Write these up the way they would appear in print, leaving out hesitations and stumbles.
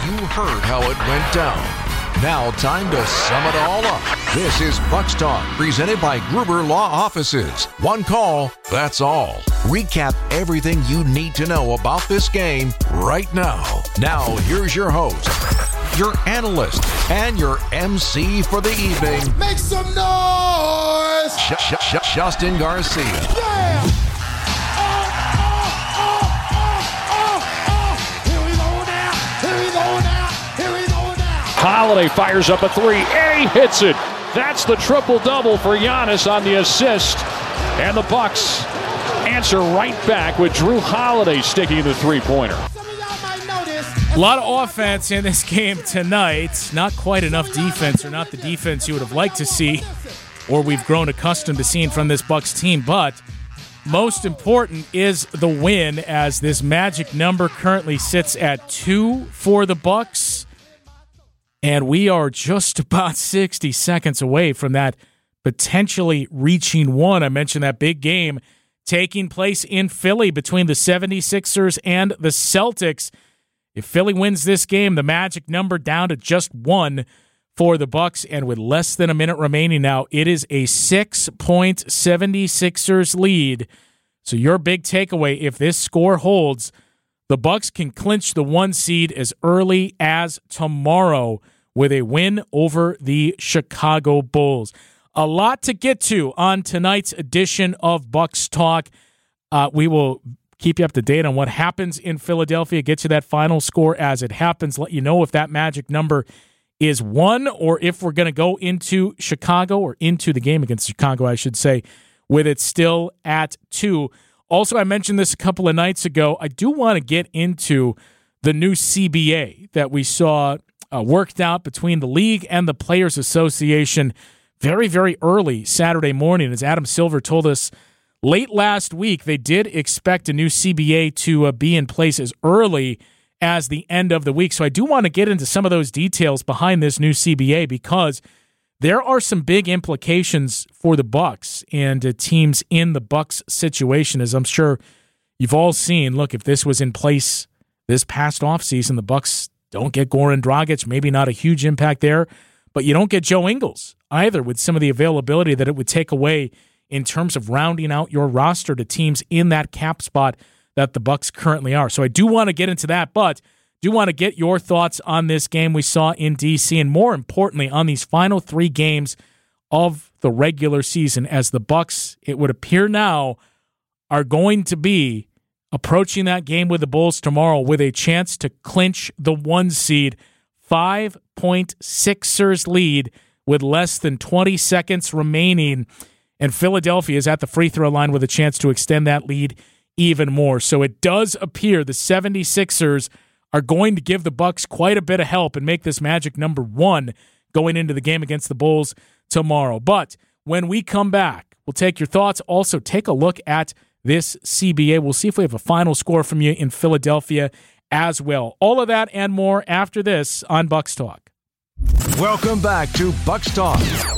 You heard how it went down. Now time to sum it all up. This is Bucs Talk, presented by Gruber Law Offices. One call, that's all. Recap everything you need to know about this game right now. Now, here's your host, your analyst, and your MC for the evening. Make some noise! Justin Garcia. Yeah! Here we go now! Here we go now! Here we go now! Holiday fires up a three, and he hits it. That's the triple-double for Giannis on the assist. And the Bucs answer right back with Drew Holiday sticking the three-pointer. A lot of offense in this game tonight. Not quite enough defense, or not the defense you would have liked to see, or we've grown accustomed to seeing from this Bucs team. But most important is the win, as this magic number currently sits at 2 for the Bucs. And we are just about 60 seconds away from that potentially reaching 1. I mentioned that big game taking place in Philly between the 76ers and the Celtics. If Philly wins this game, the magic number down to just 1 for the Bucs, and with less than a minute remaining now, it is a 6-point 76ers lead. So your big takeaway, if this score holds, the Bucs can clinch the 1 seed as early as tomorrow with a win over the Chicago Bulls. A lot to get to on tonight's edition of Bucs Talk. We will keep you up to date on what happens in Philadelphia, get you that final score as it happens, let you know if that magic number is 1 or if we're going to go into Chicago, or into the game against Chicago, I should say, with it still at 2. Also, I mentioned this a couple of nights ago. I do want to get into the new CBA that we saw worked out between the league and the Players Association very, very early Saturday morning. As Adam Silver told us late last week, they did expect a new CBA to be in place as early as the end of the week. So I do want to get into some of those details behind this new CBA, because there are some big implications for the Bucs and teams in the Bucs situation, as I'm sure you've all seen. Look, if this was in place this past offseason, the Bucs don't get Goran Dragic, maybe not a huge impact there, but you don't get Joe Ingles either, with some of the availability that it would take away in terms of rounding out your roster to teams in that cap spot that the Bucs currently are. So I do want to get into that, but do want to get your thoughts on this game we saw in D.C., and more importantly, on these final 3 games of the regular season, as the Bucs, it would appear now, are going to be approaching that game with the Bulls tomorrow with a chance to clinch the 1 seed. 5-point Sixers lead with less than 20 seconds remaining, and Philadelphia is at the free throw line with a chance to extend that lead even more. So it does appear the 76ers are going to give the Bucs quite a bit of help and make this magic number 1 going into the game against the Bulls tomorrow. But when we come back, we'll take your thoughts. Also, take a look at this CBA. We'll see if we have a final score from you in Philadelphia as well. All of that and more after this on Bucs Talk. Welcome back to Bucs Talk.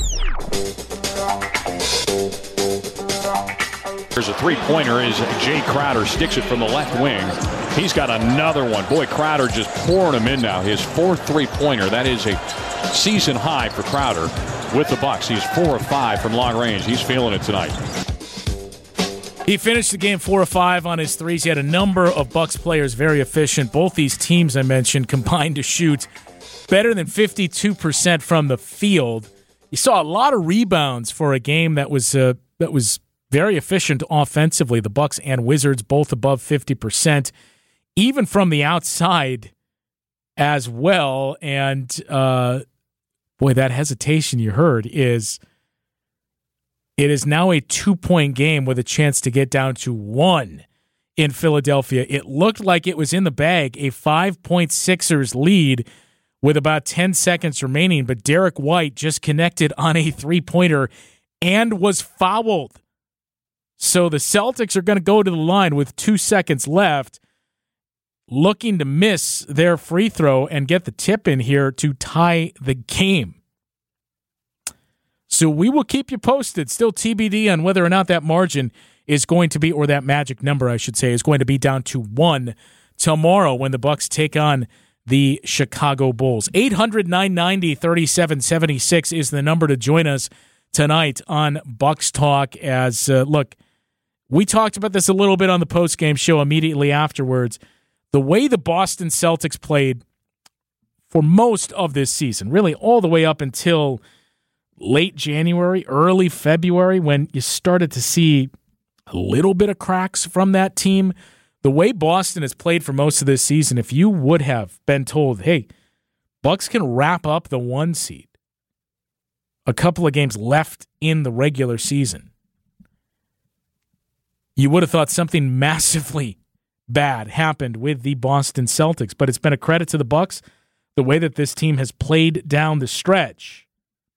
There's a three-pointer as Jay Crowder sticks it from the left wing. He's got another one. Boy, Crowder just pouring him in now. His 4th three-pointer. That is a season high for Crowder with the Bucs. He's 4 of 5 from long range. He's feeling it tonight. He finished the game 4 of 5 on his threes. He had a number of Bucs players very efficient. Both these teams I mentioned combined to shoot better than 52% from the field. You saw a lot of rebounds for a game that was very efficient offensively. The Bucs and Wizards both above 50%, even from the outside as well. And boy, that hesitation you heard is it is now a 2-point game with a chance to get down to 1 in Philadelphia. It looked like it was in the bag, a 5-point Sixers lead with about 10 seconds remaining, but Derek White just connected on a 3-pointer and was fouled. So the Celtics are going to go to the line with 2 seconds left, looking to miss their free throw and get the tip in here to tie the game. So we will keep you posted. Still TBD on whether or not that margin is going to be, or that magic number, I should say, is going to be down to 1 tomorrow when the Bucs take on the Chicago Bulls. 800-990-3776 is the number to join us tonight on Bucks Talk. As look, we talked about this a little bit on the postgame show immediately afterwards. The way the Boston Celtics played for most of this season, really all the way up until late January, early February, when you started to see a little bit of cracks from that team. The way Boston has played for most of this season, if you would have been told, hey, Bucks can wrap up the 1 seed, a couple of games left in the regular season, you would have thought something massively bad happened with the Boston Celtics. But it's been a credit to the Bucks, the way that this team has played down the stretch.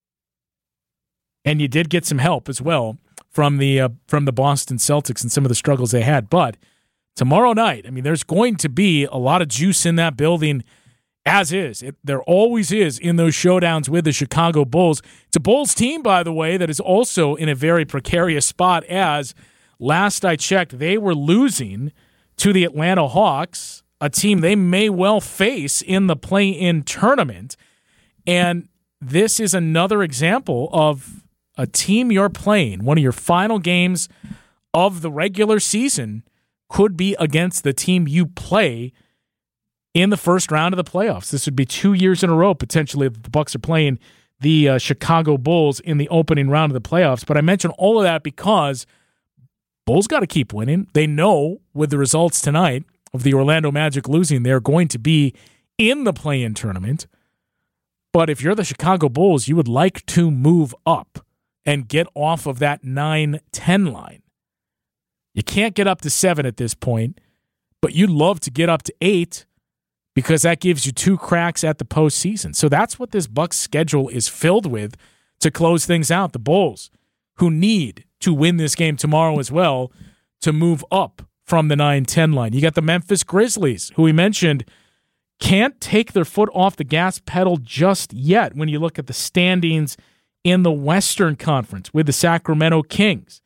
And you did get some help as well from the Boston Celtics and some of the struggles they had. But tomorrow night, I mean, there's going to be a lot of juice in that building, as is. There always is in those showdowns with the Chicago Bulls. It's a Bulls team, by the way, that is also in a very precarious spot, as last I checked, they were losing to the Atlanta Hawks, a team they may well face in the play-in tournament. And this is another example of a team you're playing, one of your final games of the regular season could be against the team you play in the first round of the playoffs. This would be 2 years in a row, potentially, that the Bucks are playing the Chicago Bulls in the opening round of the playoffs. But I mention all of that because Bulls got to keep winning. They know with the results tonight of the Orlando Magic losing, they're going to be in the play-in tournament. But if you're the Chicago Bulls, you would like to move up and get off of that 9-10 line. You can't get up to 7 at this point, but you'd love to get up to 8 because that gives you 2 cracks at the postseason. So that's what this Bucks schedule is filled with to close things out. The Bulls, who need to win this game tomorrow as well to move up from the 9-10 line. You got the Memphis Grizzlies, who we mentioned can't take their foot off the gas pedal just yet when you look at the standings in the Western Conference with the Sacramento Kings.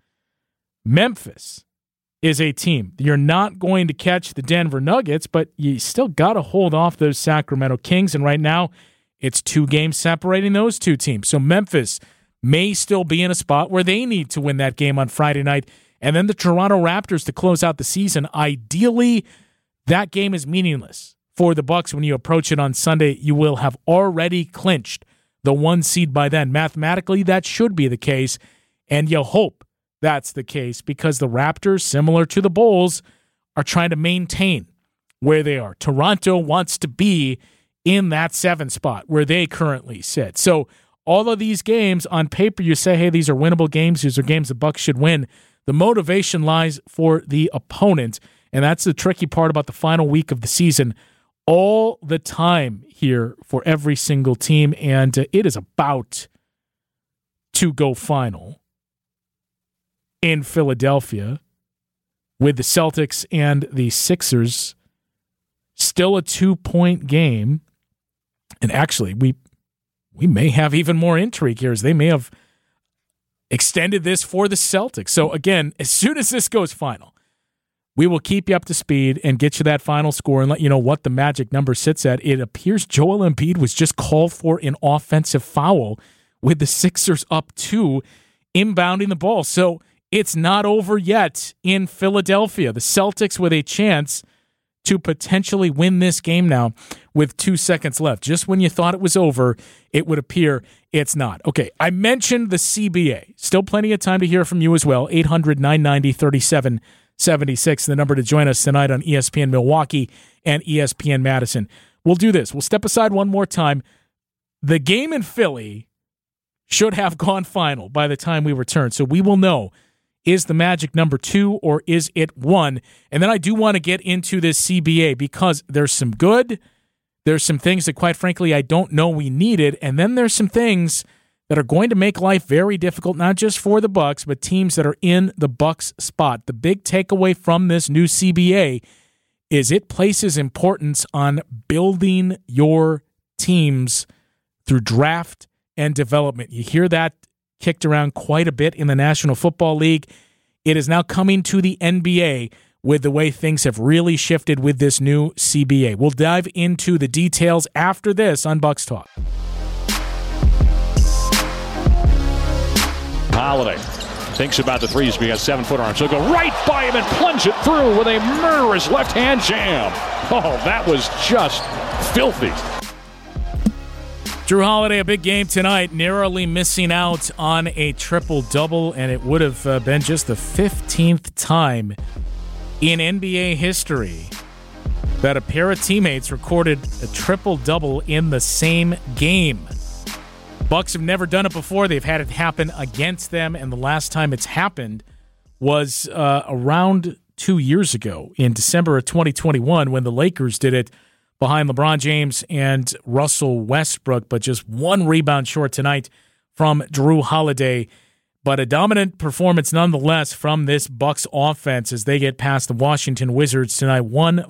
Memphis is a team. You're not going to catch the Denver Nuggets, but you still got to hold off those Sacramento Kings, and right now it's 2 games separating those 2 teams. So Memphis may still be in a spot where they need to win that game on Friday night. And then the Toronto Raptors to close out the season. Ideally, that game is meaningless for the Bucks when you approach it on Sunday. You will have already clinched the 1 seed by then. Mathematically, that should be the case, and you hope that's the case because the Raptors, similar to the Bulls, are trying to maintain where they are. Toronto wants to be in that 7 spot where they currently sit. So all of these games, on paper, you say, hey, these are winnable games. These are games the Bucks should win. The motivation lies for the opponent, and that's the tricky part about the final week of the season. All the time here for every single team, and it is about to go final in Philadelphia with the Celtics and the Sixers. Still a 2-point game, and actually we may have even more intrigue here, as they may have extended this for the Celtics. So again, as soon as this goes final, we will keep you up to speed and get you that final score and let you know what the magic number sits at. It appears Joel Embiid was just called for an offensive foul with the Sixers up 2, inbounding the ball. So it's not over yet in Philadelphia. The Celtics with a chance to potentially win this game now with 2 seconds left. Just when you thought it was over, it would appear it's not. Okay, I mentioned the CBA. Still plenty of time to hear from you as well. 800-990-3776, the number to join us tonight on ESPN Milwaukee and ESPN Madison. We'll do this. We'll step aside one more time. The game in Philly should have gone final by the time we return, so we will know, is the Magic number 2 or is it 1? And then I do want to get into this CBA because there's some good, there's some things that, quite frankly, I don't know we needed, and then there's some things that are going to make life very difficult, not just for the Bucks, but teams that are in the Bucks spot. The big takeaway from this new CBA is it places importance on building your teams through draft and development. You hear that kicked around quite a bit in the National Football League. It is now coming to the NBA with the way things have really shifted with this new CBA. We'll dive into the details after this on Bucks Talk. Holiday thinks about the threes, but he has 7-foot arms. So he'll go right by him and plunge it through with a murderous left-hand jam. Oh, that was just filthy. Jrue Holiday, a big game tonight, narrowly missing out on a triple-double, and it would have been just the 15th time in NBA history that a pair of teammates recorded a triple-double in the same game. Bucks have never done it before. They've had it happen against them, and the last time it's happened was around 2 years ago in December of 2021 when the Lakers did it behind LeBron James and Russell Westbrook, but just one rebound short tonight from Jrue Holiday. But a dominant performance nonetheless from this Bucks offense as they get past the Washington Wizards tonight,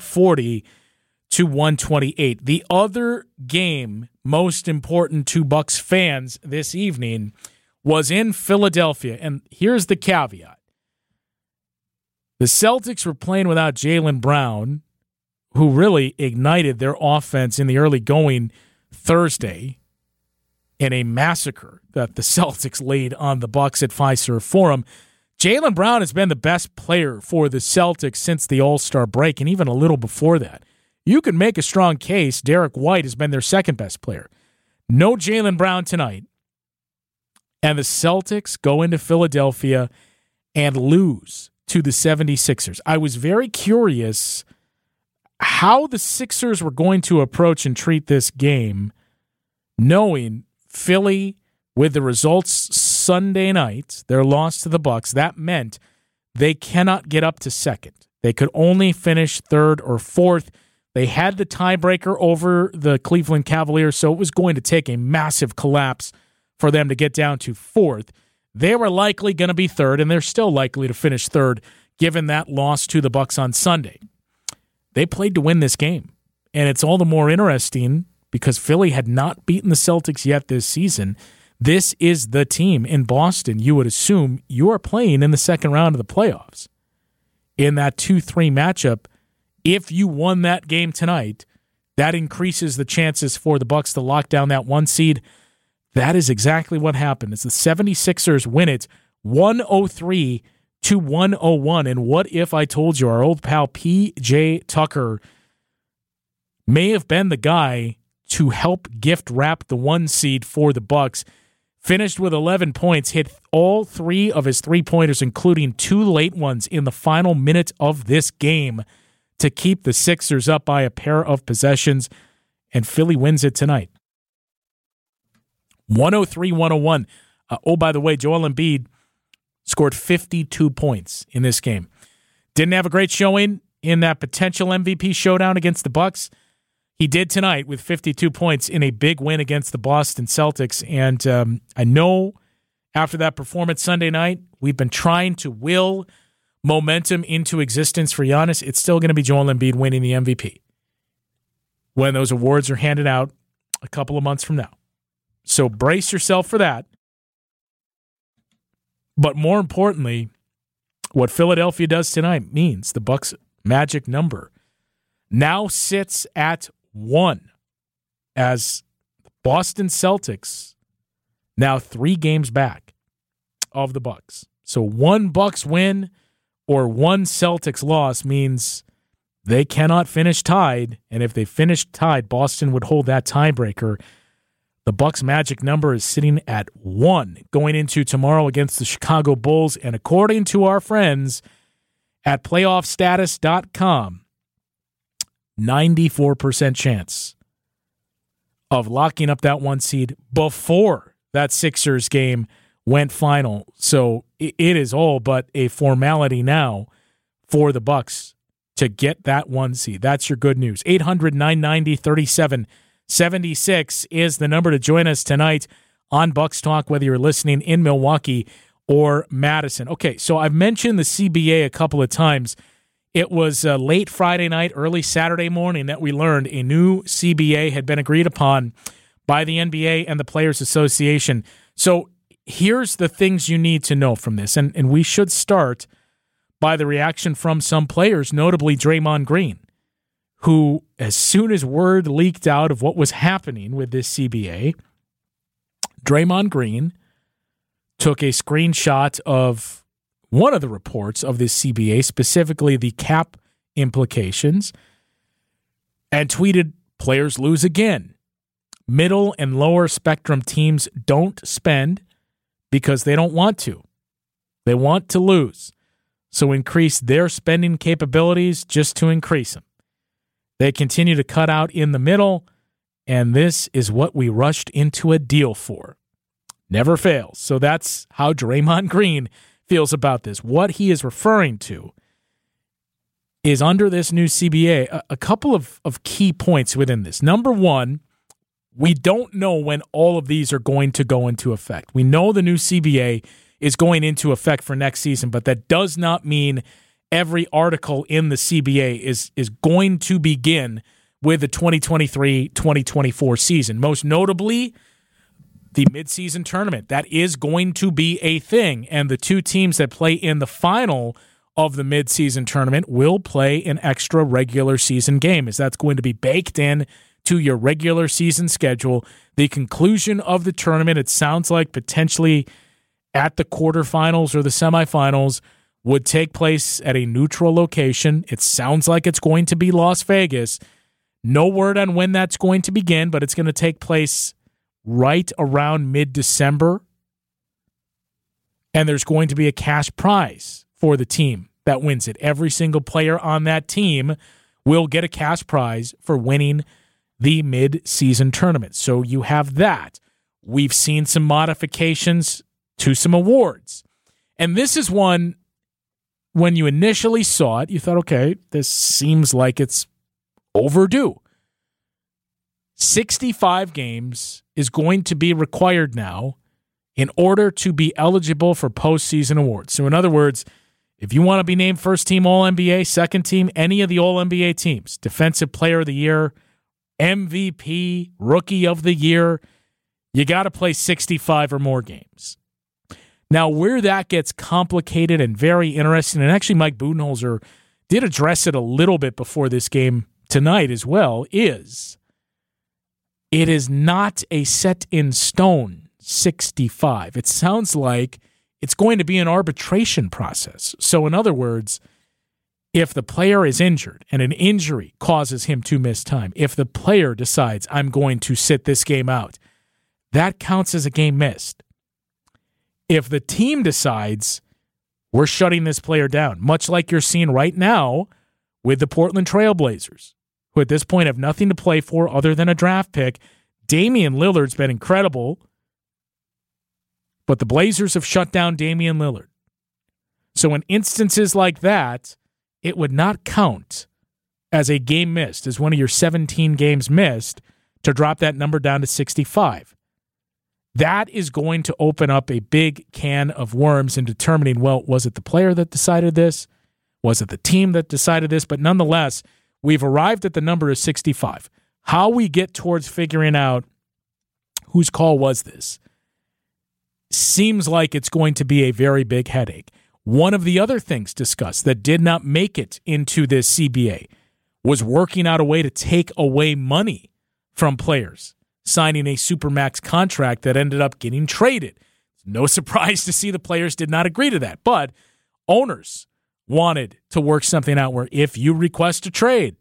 140-128. The other game most important to Bucks fans this evening was in Philadelphia. And here's the caveat. The Celtics were playing without Jaylen Brown, who really ignited their offense in the early going Thursday in a massacre that the Celtics laid on the Bucks at Fiserv Forum. Jaylen Brown has been the best player for the Celtics since the All-Star break, and even a little before that. You could make a strong case Derek White has been their second-best player. No Jaylen Brown tonight, and the Celtics go into Philadelphia and lose to the 76ers. I was very curious how the Sixers were going to approach and treat this game, knowing Philly, with the results Sunday night, their loss to the Bucks, that meant they cannot get up to second. They could only finish third or fourth. They had the tiebreaker over the Cleveland Cavaliers, so it was going to take a massive collapse for them to get down to fourth. They were likely going to be third, and they're still likely to finish third, given that loss to the Bucks on Sunday. They played to win this game, and it's all the more interesting because Philly had not beaten the Celtics yet this season. This is the team in Boston you would assume you are playing in the second round of the playoffs. In that 2-3 matchup, if you won that game tonight, that increases the chances for the Bucks to lock down that 1 seed. That is exactly what happened. As the 76ers win it 103-101. And what if I told you our old pal P.J. Tucker may have been the guy to help gift wrap the 1 seed for the Bucks? Finished with 11 points, hit all 3 of his three-pointers, including 2 late ones in the final minute of this game to keep the Sixers up by a pair of possessions, and Philly wins it tonight. 103-101. Oh, by the way, Joel Embiid scored 52 points in this game. Didn't have a great showing in that potential MVP showdown against the Bucks. He did tonight with 52 points in a big win against the Boston Celtics. And I know after that performance Sunday night, we've been trying to will momentum into existence for Giannis. It's still going to be Joel Embiid winning the MVP when those awards are handed out a couple of months from now. So brace yourself for that. But more importantly, what Philadelphia does tonight means the Bucks' magic number now sits at 1 as the Boston Celtics now 3 games back of the Bucks. So 1 Bucks win or 1 Celtics loss means they cannot finish tied, and if they finish tied, Boston would hold that tiebreaker. The Bucks' magic number is sitting at 1 going into tomorrow against the Chicago Bulls, and according to our friends at playoffstatus.com, 94% chance of locking up that 1 seed before that Sixers game went final. So it is all but a formality now for the Bucks to get that 1 seed. That's your good news. 800-990-3776 is the number to join us tonight on Bucks Talk, whether you're listening in Milwaukee or Madison. Okay, so I've mentioned the CBA a couple of times. It was late Friday night, early Saturday morning that we learned a new CBA had been agreed upon by the NBA and the Players Association. So here's the things you need to know from this, and we should start by the reaction from some players, notably Draymond Green, who, as soon as word leaked out of what was happening with this CBA, Draymond Green took a screenshot of one of the reports of this CBA, specifically the cap implications, and tweeted, "Players lose again. Middle and lower spectrum teams don't spend because they don't want to. They want to lose. So increase their spending capabilities just to increase them. They continue to cut out in the middle, and this is what we rushed into a deal for." Never fails. So that's how Draymond Green feels about this. What he is referring to is, under this new CBA, a couple of key points within this. Number one, we don't know when all of these are going to go into effect. We know the new CBA is going into effect for next season, but that does not mean every article in the CBA is going to begin with the 2023-2024 season. Most notably, the midseason tournament. That is going to be a thing, and the two teams that play in the final of the midseason tournament will play an extra regular season game, as that's going to be baked in to your regular season schedule. The conclusion of the tournament, it sounds like potentially at the quarterfinals or the semifinals, would take place at a neutral location. It sounds like it's going to be Las Vegas. No word on when that's going to begin, but it's going to take place right around mid-December. And there's going to be a cash prize for the team that wins it. Every single player on that team will get a cash prize for winning the mid-season tournament. So you have that. We've seen some modifications to some awards. And this is one, when you initially saw it, you thought, okay, this seems like it's overdue. 65 games is going to be required now in order to be eligible for postseason awards. So in other words, if you want to be named first team All-NBA, second team, any of the All-NBA teams, Defensive Player of the Year, MVP, Rookie of the Year, you got to play 65 or more games. Now, where that gets complicated and very interesting, and actually Mike Budenholzer did address it a little bit before this game tonight as well, is it is not a set-in-stone 65. It sounds like it's going to be an arbitration process. So in other words, if the player is injured and an injury causes him to miss time, if the player decides, I'm going to sit this game out, that counts as a game missed. If the team decides, we're shutting this player down, much like you're seeing right now with the Portland Trail Blazers, who at this point have nothing to play for other than a draft pick. Damian Lillard's been incredible, but the Blazers have shut down Damian Lillard. So in instances like that, it would not count as a game missed, as one of your 17 games missed, to drop that number down to 65. That is going to open up a big can of worms in determining, well, was it the player that decided this? Was it the team that decided this? But nonetheless, we've arrived at the number of 65. How we get towards figuring out whose call was this seems like it's going to be a very big headache. One of the other things discussed that did not make it into this CBA was working out a way to take away money from players signing a Supermax contract that ended up getting traded. No surprise to see the players did not agree to that, but owners wanted to work something out where if you request a trade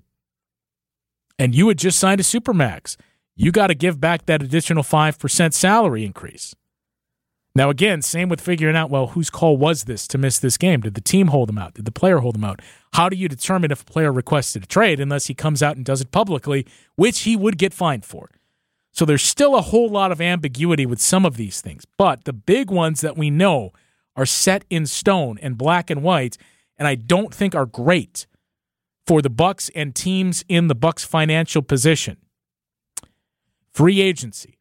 and you had just signed a Supermax, you got to give back that additional 5% salary increase. Now, again, same with figuring out, well, whose call was this to miss this game? Did the team hold him out? Did the player hold him out? How do you determine if a player requested a trade unless he comes out and does it publicly, which he would get fined for? So there's still a whole lot of ambiguity with some of these things. But the big ones that we know are set in stone and black and white, and I don't think are great for the Bucks and teams in the Bucks' financial position. Free agency.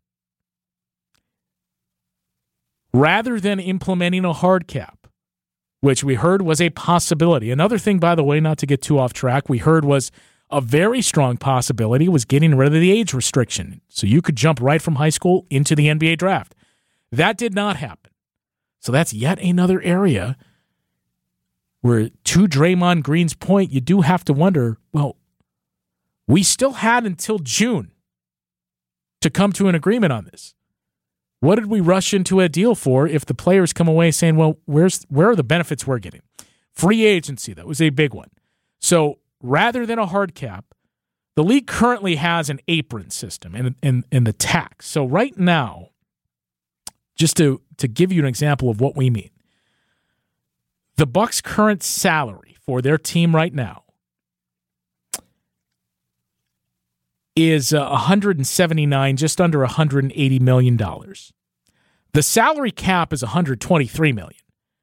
Rather than implementing a hard cap, which we heard was a possibility. Another thing, by the way, not to get too off track, we heard was a very strong possibility was getting rid of the age restriction. So you could jump right from high school into the NBA draft. That did not happen. So that's yet another area where to Draymond Green's point, you do have to wonder, well, we still had until June to come to an agreement on this. What did we rush into a deal for if the players come away saying, well, where are the benefits we're getting? Free agency, that was a big one. So rather than a hard cap, the league currently has an apron system in the tax. So right now, just to give you an example of what we mean, the Bucks' current salary for their team right now is $179, just under $180 million. The salary cap is $123 million.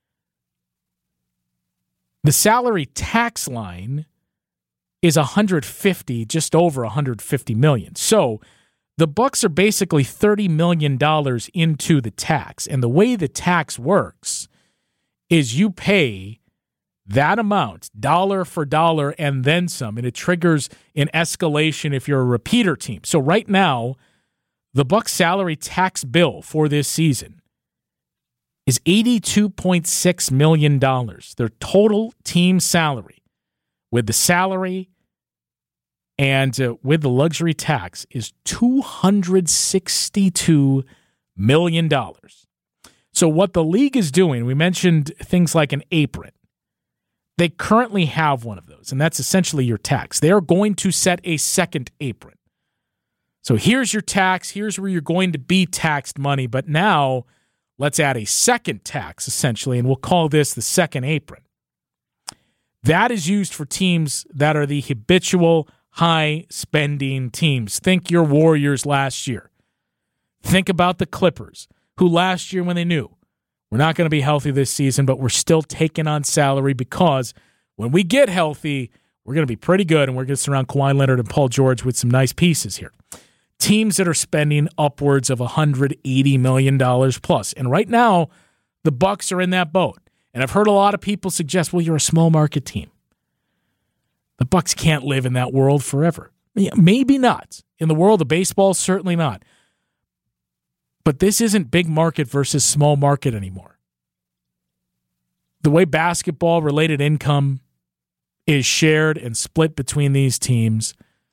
The salary tax line is $150, just over $150 million. So the Bucks are basically $30 million into the tax. And the way the tax works is you pay that amount, dollar for dollar, and then some, and it triggers an escalation if you're a repeater team. So right now, the Bucks' salary tax bill for this season is $82.6 million. Their total team salary, with the salary and with the luxury tax, is $262 million. So what the league is doing, we mentioned things like an apron. They currently have one of those, and that's essentially your tax. They are going to set a second apron. So here's your tax. Here's where you're going to be taxed money. But now let's add a second tax, essentially, and we'll call this the second apron. That is used for teams that are the habitual high-spending teams. Think your Warriors last year. Think about the Clippers, who last year when they knew, we're not going to be healthy this season, but we're still taking on salary because when we get healthy, we're going to be pretty good, and we're going to surround Kawhi Leonard and Paul George with some nice pieces here. Teams that are spending upwards of $180 million plus. And right now, the Bucks are in that boat. And I've heard a lot of people suggest, well, you're a small market team. The Bucks can't live in that world forever. Yeah, maybe not. In the world of baseball, certainly not. But this isn't big market versus small market anymore. The way basketball-related income is shared and split between these teams,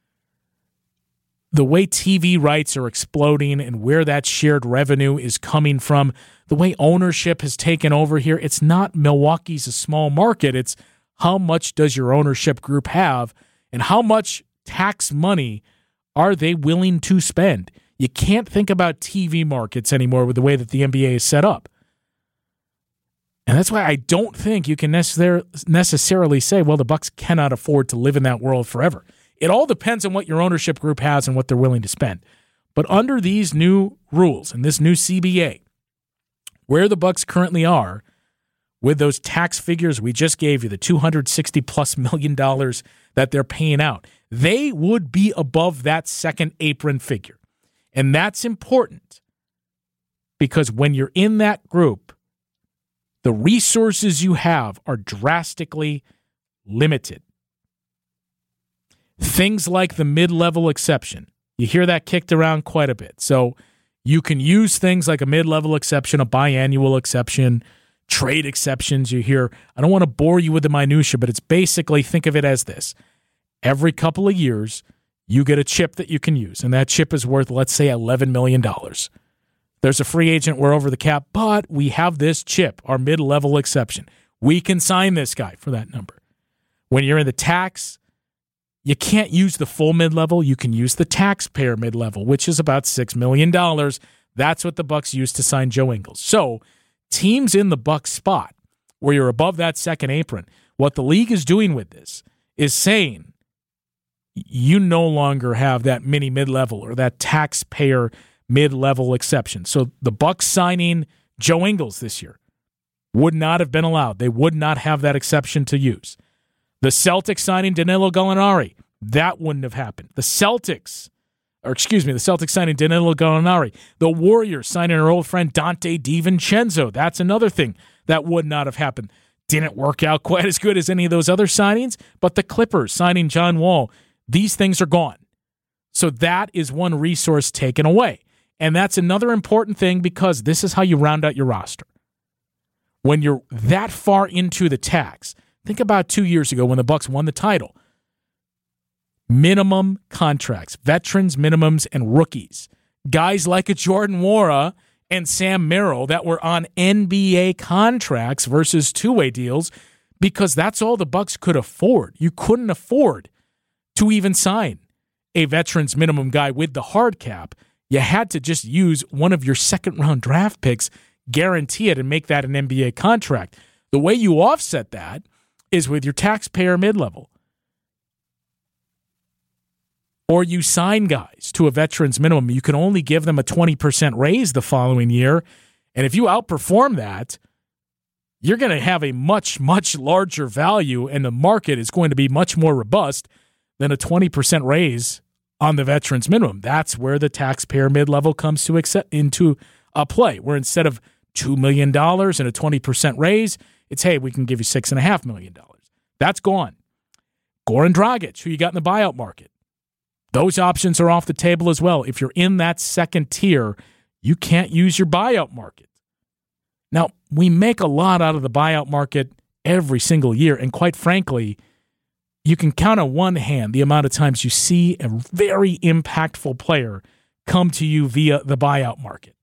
the way TV rights are exploding and where that shared revenue is coming from, the way ownership has taken over here, it's not Milwaukee's a small market. It's how much does your ownership group have and how much tax money are they willing to spend? You can't think about TV markets anymore with the way that the NBA is set up. And that's why I don't think you can necessarily say, well, the Bucks cannot afford to live in that world forever. It all depends on what your ownership group has and what they're willing to spend. But under these new rules and this new CBA, where the Bucks currently are, with those tax figures we just gave you, the $260+ million that they're paying out, they would be above that second apron figure. And that's important because when you're in that group, the resources you have are drastically limited. Things like the mid-level exception, you hear that kicked around quite a bit. So you can use things like a mid-level exception, a biannual exception, trade exceptions you hear. I don't want to bore you with the minutia, but it's basically, think of it as this. Every couple of years, you get a chip that you can use, and that chip is worth, let's say, $11 million. There's a free agent, we're over the cap, but we have this chip, our mid-level exception. We can sign this guy for that number. When you're in the tax, you can't use the full mid-level. You can use the taxpayer mid-level, which is about $6 million. That's what the Bucks used to sign Joe Ingles. So teams in the Bucks spot where you're above that second apron, what the league is doing with this is saying, you no longer have that mini mid-level or that taxpayer mid-level exception. So the Bucks signing Joe Ingles this year would not have been allowed. They would not have that exception to use. The Celtics signing Danilo Gallinari, that wouldn't have happened. The Celtics signing Danilo Gallinari. The Warriors signing our old friend Dante DiVincenzo. That's another thing that would not have happened. Didn't work out quite as good as any of those other signings, but the Clippers signing John Wall, these things are gone. So that is one resource taken away. And that's another important thing because this is how you round out your roster. When you're that far into the tax, Think about 2 years ago when the Bucks won the title. Minimum contracts, veterans minimums, and rookies. Guys like a Jordan Nwora and Sam Merrill that were on NBA contracts versus two-way deals because that's all the Bucks could afford. You couldn't afford to even sign a veterans minimum guy with the hard cap. You had to just use one of your second-round draft picks, guarantee it, and make that an NBA contract. The way you offset that is with your taxpayer mid-level. Or you sign guys to a veterans minimum. You can only give them a 20% raise the following year. And if you outperform that, you're going to have a much, much larger value, and the market is going to be much more robust than a 20% raise on the veterans minimum. That's where the taxpayer mid-level comes into play, where instead of $2 million and a 20% raise, it's, hey, we can give you $6.5 million. That's gone. Goran Dragic, who you got in the buyout market. Those options are off the table as well. If you're in that second tier, you can't use your buyout market. Now, we make a lot out of the buyout market every single year, and quite frankly, you can count on one hand the amount of times you see a very impactful player come to you via the buyout market.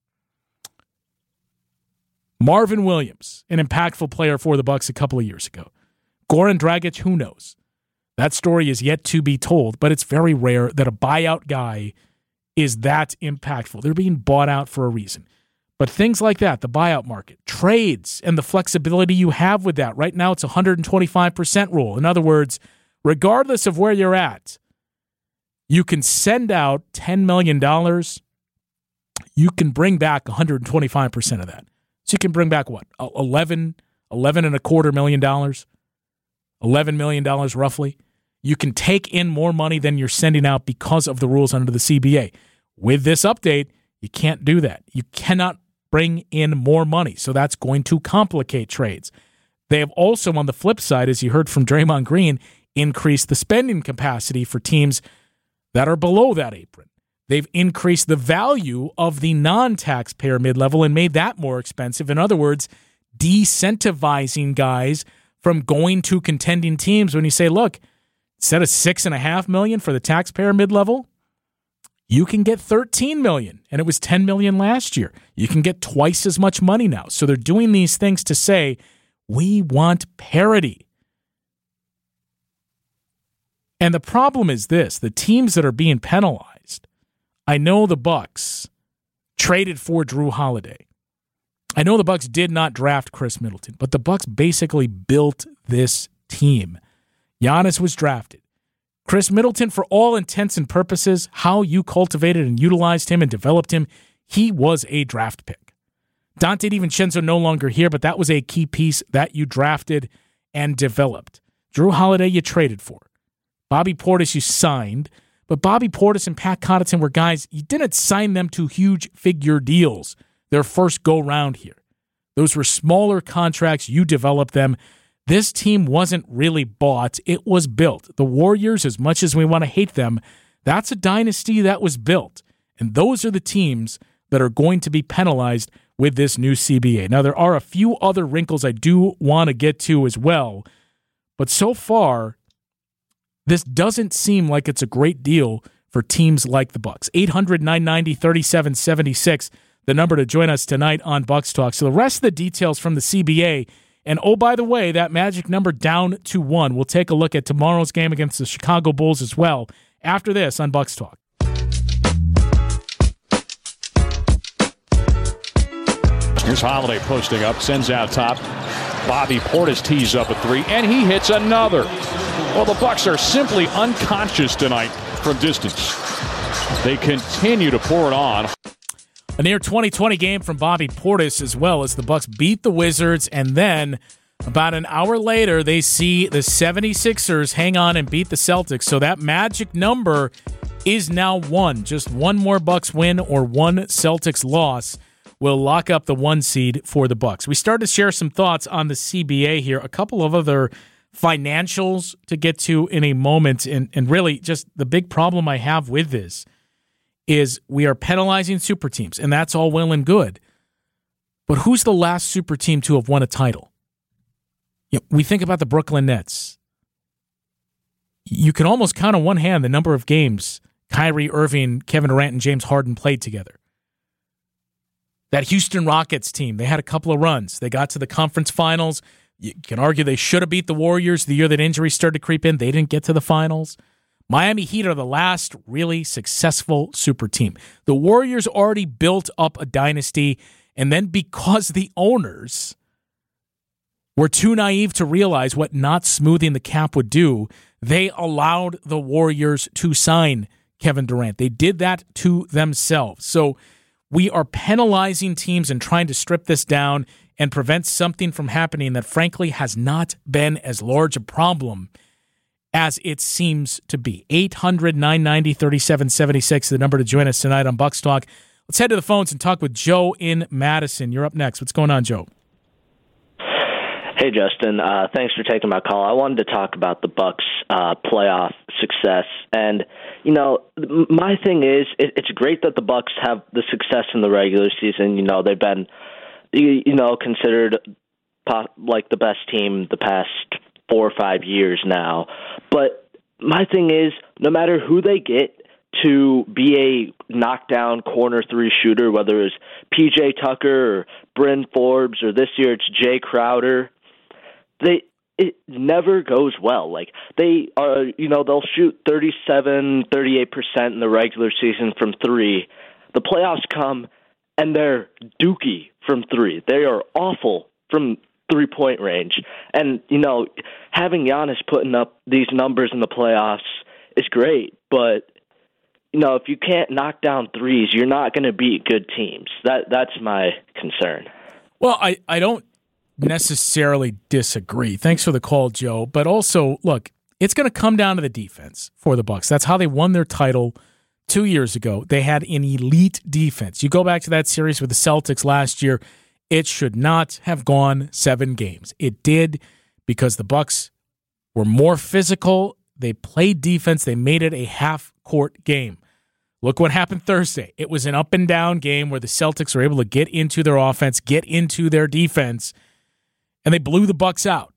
Marvin Williams, an impactful player for the Bucks a couple of years ago. Goran Dragic, who knows? That story is yet to be told, but it's very rare that a buyout guy is that impactful. They're being bought out for a reason. But things like that, the buyout market, trades, and the flexibility you have with that. Right now, it's 125% rule. In other words, regardless of where you're at, you can send out $10 million. You can bring back 125% of that. So you can bring back what? $11.25 million? $11 million roughly. You can take in more money than you're sending out because of the rules under the CBA. With this update, you can't do that. You cannot bring in more money, so that's going to complicate trades. They have also, on the flip side, as you heard from Draymond Green, increased the spending capacity for teams that are below that apron. They've increased the value of the non-taxpayer mid-level and made that more expensive. In other words, decentivizing guys from going to contending teams when you say, look, instead of $6.5 million for the taxpayer mid-level, you can get $13 million, and it was $10 million last year. You can get twice as much money now. So they're doing these things to say, we want parity. And the problem is this, the teams that are being penalized, I know the Bucks traded for Jrue Holiday. I know the Bucks did not draft Chris Middleton, but the Bucks basically built this team. Giannis was drafted. Chris Middleton, for all intents and purposes, how you cultivated and utilized him and developed him, he was a draft pick. Dante DiVincenzo no longer here, but that was a key piece that you drafted and developed. Jrue Holiday you traded for. Bobby Portis you signed, but Bobby Portis and Pat Connaughton were guys, you didn't sign them to huge figure deals their first go-round here. Those were smaller contracts. You developed them. This team wasn't really bought. It was built. The Warriors, as much as we want to hate them, that's a dynasty that was built. And those are the teams that are going to be penalized with this new CBA. Now, there are a few other wrinkles I do want to get to as well. But so far, this doesn't seem like it's a great deal for teams like the Bucks. 800-990-3776. The number to join us tonight on Bucks Talk. So the rest of the details from the CBA, and oh, by the way, that magic number down to 1. We'll take a look at tomorrow's game against the Chicago Bulls as well after this on Bucks Talk. Here's Holiday posting up, sends out top. Bobby Portis tees up a three, and he hits another. Well, the Bucks are simply unconscious tonight from distance. They continue to pour it on. A near 20-20 game from Bobby Portis as well as the Bucks beat the Wizards, and then about an hour later they see the 76ers hang on and beat the Celtics. So that magic number is now 1. Just one more Bucks win or one Celtics loss will lock up the 1 seed for the Bucks. We started to share some thoughts on the CBA here, a couple of other financials to get to in a moment, and really just the big problem I have with this is we are penalizing super teams, and that's all well and good. But who's the last super team to have won a title? We think about the Brooklyn Nets. You can almost count on one hand the number of games Kyrie Irving, Kevin Durant, and James Harden played together. That Houston Rockets team, they had a couple of runs. They got to the conference finals. You can argue they should have beat the Warriors the year that injuries started to creep in. They didn't get to the finals. Miami Heat are the last really successful super team. The Warriors already built up a dynasty, and then because the owners were too naive to realize what not smoothing the cap would do, they allowed the Warriors to sign Kevin Durant. They did that to themselves. So we are penalizing teams and trying to strip this down and prevent something from happening that frankly has not been as large a problem as it seems to be. 800-990-3776, the number to join us tonight on Bucks Talk. Let's head to the phones and talk with Joe in Madison. You're up next. What's going on, Joe? Hey, Justin. Thanks for taking my call. I wanted to talk about the Bucks' playoff success. And, you know, my thing is it's great that the Bucks have the success in the regular season. You know, they've been, considered like the best team the past 4 or 5 years now. But my thing is, no matter who they get to be a knockdown corner three shooter, whether it's PJ Tucker or Bryn Forbes or this year it's Jay Crowder, it never goes well. Like they are, they'll shoot 37, 38% in the regular season from three. The playoffs come and they're dookie from three. They are awful from 3-point range. And, having Giannis putting up these numbers in the playoffs is great, but if you can't knock down threes, you're not going to beat good teams. That's my concern. Well, I don't necessarily disagree. Thanks for the call, Joe. But also, look, it's going to come down to the defense for the Bucks. That's how they won their title 2 years ago. They had an elite defense. You go back to that series with the Celtics last year, it should not have gone 7 games. It did because the Bucks were more physical. They played defense. They made it a half-court game. Look what happened Thursday. It was an up-and-down game where the Celtics were able to get into their offense, get into their defense, and they blew the Bucks out.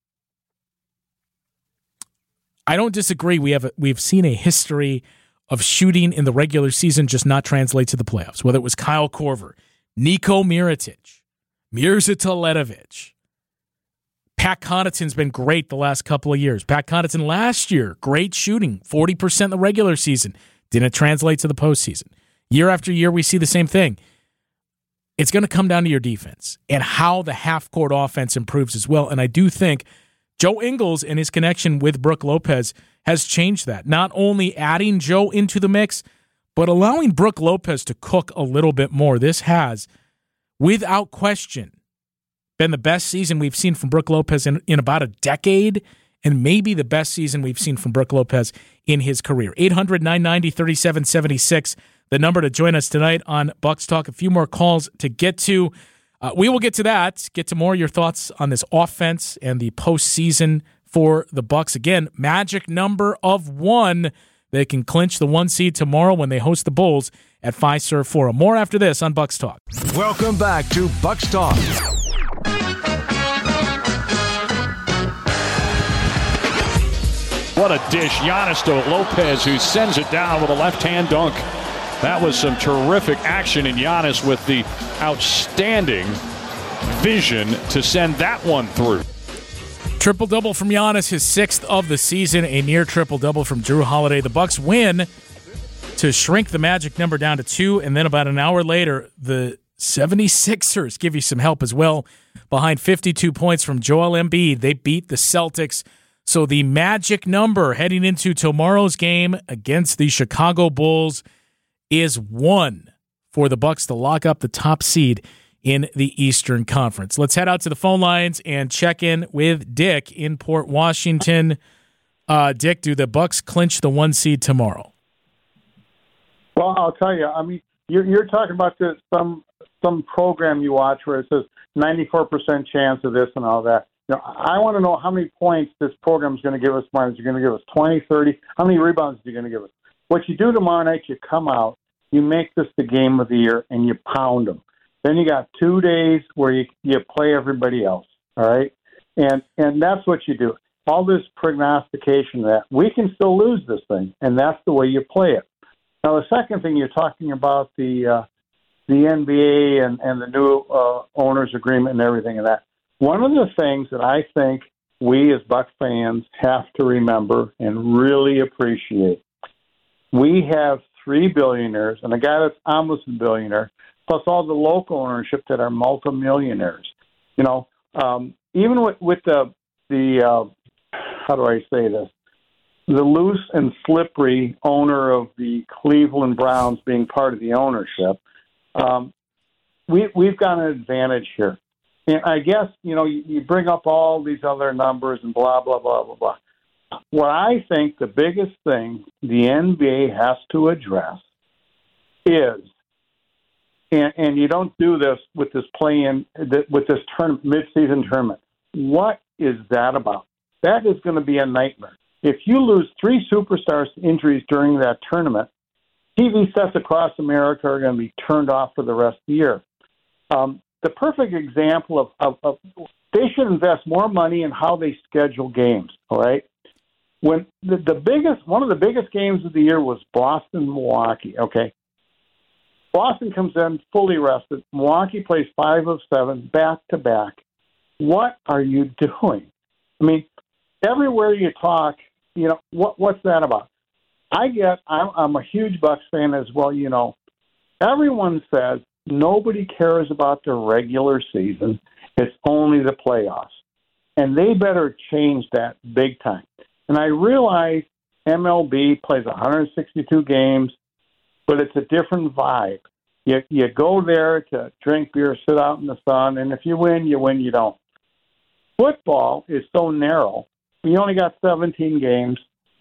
I don't disagree. We've seen a history of shooting in the regular season just not translate to the playoffs, whether it was Kyle Korver, Niko Mirotic, Mirza Teletovic. Pat Connaughton's been great the last couple of years. Pat Connaughton last year, great shooting, 40% in the regular season. Didn't translate to the postseason. Year after year, we see the same thing. It's going to come down to your defense and how the half-court offense improves as well. And I do think Joe Ingles and his connection with Brook Lopez has changed that. Not only adding Joe into the mix, but allowing Brook Lopez to cook a little bit more. This has, without question, been the best season we've seen from Brook Lopez in about a decade, and maybe the best season we've seen from Brook Lopez in his career. 800-990-3776, the number to join us tonight on Bucks Talk. A few more calls to get to. We will get to that, get to more of your thoughts on this offense and the postseason for the Bucks. Again, magic number of 1. They can clinch the 1 seed tomorrow when they host the Bulls at Fiserv Forum. More after this on Bucks Talk. Welcome back to Bucks Talk. What a dish. Giannis to Lopez, who sends it down with a left-hand dunk. That was some terrific action in Giannis with the outstanding vision to send that one through. Triple-double from Giannis, his 6th of the season, a near triple-double from Jrue Holiday. The Bucks win to shrink the magic number down to 2, and then about an hour later, the 76ers give you some help as well. Behind 52 points from Joel Embiid, they beat the Celtics. So the magic number heading into tomorrow's game against the Chicago Bulls is 1 for the Bucks to lock up the top seed in the Eastern Conference. Let's head out to the phone lines and check in with Dick in Port Washington. Dick, do the Bucks clinch the 1 seed tomorrow? Well, I'll tell you. I mean, you're talking about some program you watch where it says 94% chance of this and all that. I want to know how many points this program is going to give us. Is it going to give us 20, 30? How many rebounds are you going to give us? What you do tomorrow night, you come out, you make this the game of the year, and you pound them. Then you got 2 days where you play everybody else, all right? And that's what you do. All this prognostication that we can still lose this thing, and that's the way you play it. Now, the second thing you're talking about, the NBA and the new owners agreement and everything of that. One of the things that I think we as Bucs fans have to remember and really appreciate, we have 3 billionaires and a guy that's almost a billionaire, plus all the local ownership that are multimillionaires. You know, even with the how do I say this? The loose and slippery owner of the Cleveland Browns being part of the ownership, we've got an advantage here. And I guess, you know, you bring up all these other numbers and blah, blah, blah, blah, blah. What I think the biggest thing the NBA has to address is, and you don't do this with this with this mid-season tournament. What is that about? That is going to be a nightmare. If you lose 3 superstars to injuries during that tournament, TV sets across America are going to be turned off for the rest of the year. The perfect example of they should invest more money in how they schedule games. All right, when one of the biggest games of the year was Boston-Milwaukee. Okay, Boston comes in fully rested. Milwaukee plays 5 of 7 back to back. What are you doing? I mean, everywhere you talk, you know, what's that about? I'm a huge Bucs fan as well. You know, everyone says nobody cares about the regular season. It's only the playoffs. And they better change that big time. And I realize MLB plays 162 games, but it's a different vibe. You go there to drink beer, sit out in the sun, and if you win, you win, you don't. Football is so narrow. We only got 17 games.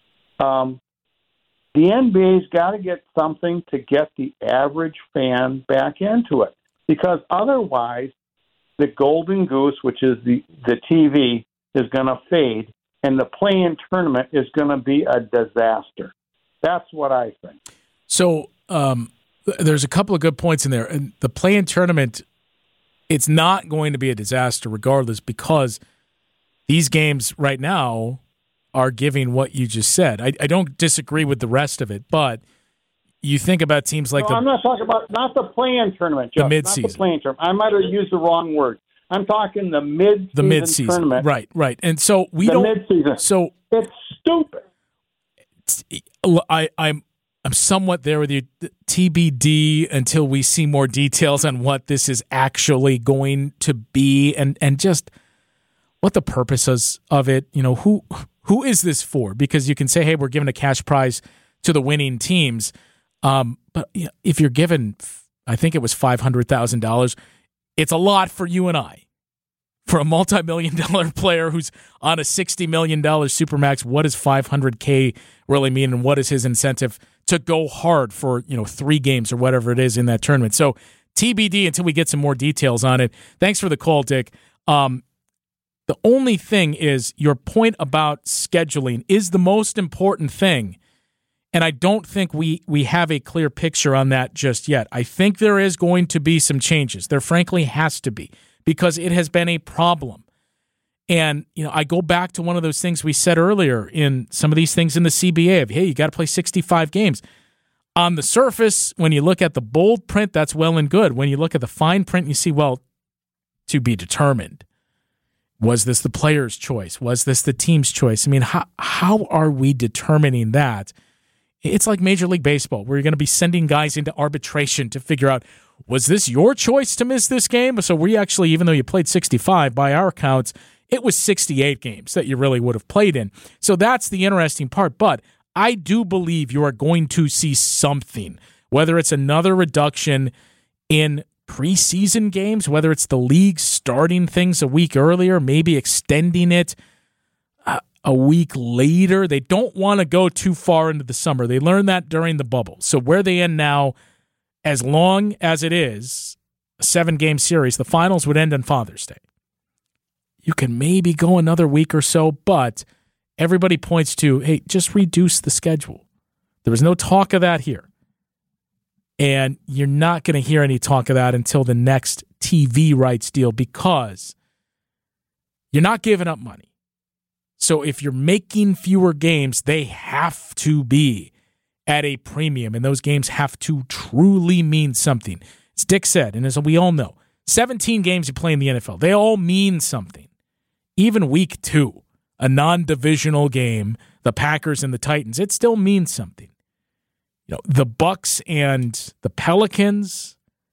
The NBA's got to get something to get the average fan back into it, because otherwise the golden goose, which is the TV, is going to fade, and the play-in tournament is going to be a disaster. That's what I think. So there's a couple of good points in there. And the play-in tournament, it's not going to be a disaster regardless, because these games right now are giving what you just said. I don't disagree with the rest of it, but you think about teams like I'm not talking about not the play-in tournament, Jeff, the mid-season. Not the play-in tournament. I might have used the wrong word. I'm talking the mid-season tournament. Right. And so mid-season. So it's stupid. I'm somewhat there with you. TBD until we see more details on what this is actually going to be, and just what the purpose is of it. You know, who is this for? Because you can say, hey, we're giving a cash prize to the winning teams. But if you're given, I think it was $500,000, it's a lot for you and I. For a multi-million-dollar player who's on a $60 million Supermax, what does $500K really mean, and what is his incentive to go hard for 3 games or whatever it is in that tournament? So TBD until we get some more details on it. Thanks for the call, Dick. The only thing is your point about scheduling is the most important thing, and I don't think we have a clear picture on that just yet. I think there is going to be some changes. There frankly has to be, because it has been a problem. And I go back to one of those things we said earlier in some of these things in the CBA of, hey, you got to play 65 games. On the surface, when you look at the bold print, that's well and good. When you look at the fine print, you see, well, to be determined. Was this the player's choice? Was this the team's choice? I mean, how are we determining that? It's like Major League Baseball, where you're going to be sending guys into arbitration to figure out, was this your choice to miss this game? So we actually, even though you played 65, by our counts, it was 68 games that you really would have played in. So that's the interesting part. But I do believe you are going to see something, whether it's another reduction in preseason games, whether it's the league starting things a week earlier, maybe extending it a week later. They don't want to go too far into the summer. They learned that during the bubble. So where they end now, as long as it is a 7-game series, the finals would end on Father's Day. You can maybe go another week or so, but everybody points to, hey, just reduce the schedule. There was no talk of that here. And you're not going to hear any talk of that until the next TV rights deal, because You're not giving up money. So if you're making fewer games, they have to be at a premium, and those games have to truly mean something. As Dick said, and as we all know, 17 games you play in the NFL, they all mean something. Even week 2, a non-divisional game, the Packers and the Titans, it still means something. The Bucs and the Pelicans,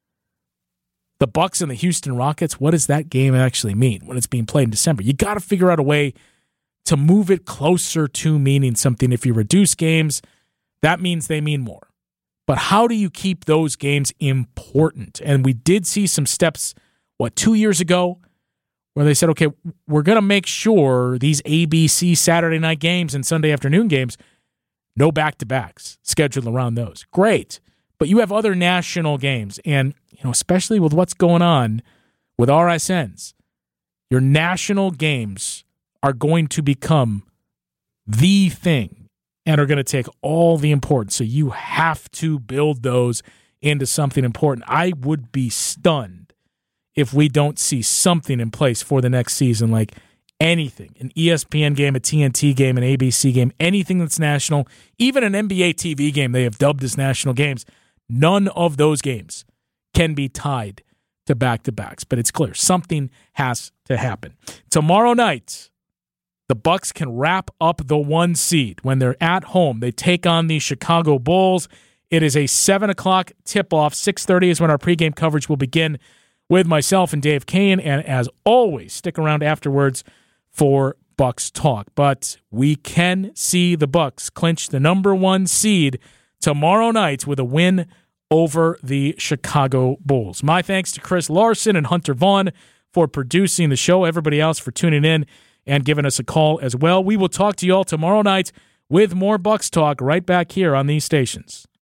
the Bucs and the Houston Rockets, what does that game actually mean when it's being played in December? You got to figure out a way to move it closer to meaning something. If you reduce games, that means they mean more. But how do you keep those games important? And we did see some steps, 2 years ago, where they said, okay, we're going to make sure these ABC Saturday night games and Sunday afternoon games, no back-to-backs scheduled around those. Great. But you have other national games, and especially with what's going on with RSNs, your national games are going to become the thing and are going to take all the importance. So you have to build those into something important. I would be stunned if we don't see something in place for the next season, like anything, an ESPN game, a TNT game, an ABC game, anything that's national, even an NBA TV game they have dubbed as national games. None of those games can be tied to back-to-backs, but it's clear something has to happen. Tomorrow night, the Bucs can wrap up the 1 seed when they're at home. They take on the Chicago Bulls. It is a 7 o'clock tip-off. 6:30 is when our pregame coverage will begin with myself and Dave Kane. And as always, stick around afterwards for Bucs Talk. But we can see the Bucs clinch the number 1 seed tomorrow night with a win over the Chicago Bulls. My thanks to Chris Larson and Hunter Vaughn for producing the show. Everybody else for tuning in and giving us a call as well. We will talk to you all tomorrow night with more Bucs Talk right back here on these stations.